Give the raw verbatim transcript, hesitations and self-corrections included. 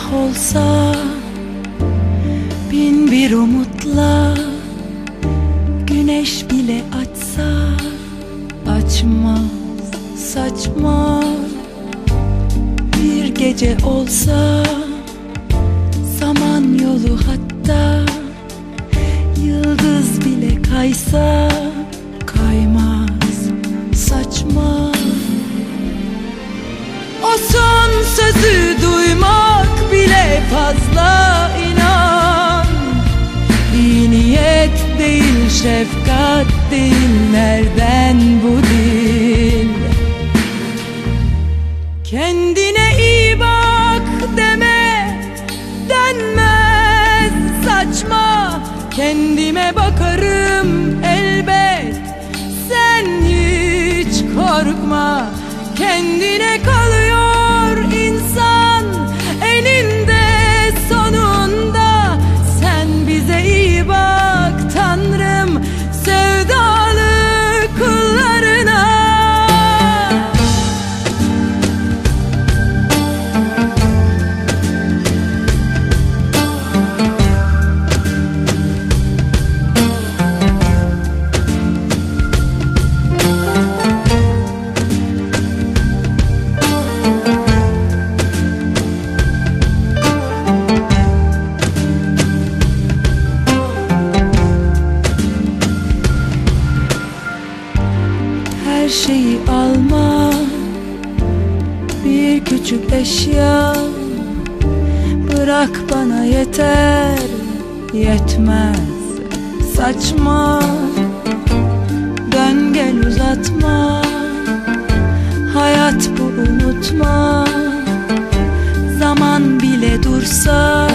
olsa, bin bir umutla güneş bile açsa, açmaz saçma. Bir gece olsa, zaman yolu hatta yıldız bile kaysa, kaymaz saçma. O son sözü duymak bile fazla, inan. İyi niyet değil, şefkat değil, nereden bu dil? Kendine iyi bak deme, denmez saçma. Kendime bakarım elbet, sen hiç korkma. Kendine kalıyor insan eninde sonunda. Sen bize iyi bak Tanrım, sevdalı kullarına. Her şeyi alma, bir küçük eşya bırak bana yeter, yetmez saçma. Dön gel uzatma, hayat bu unutma. Zaman bile dursa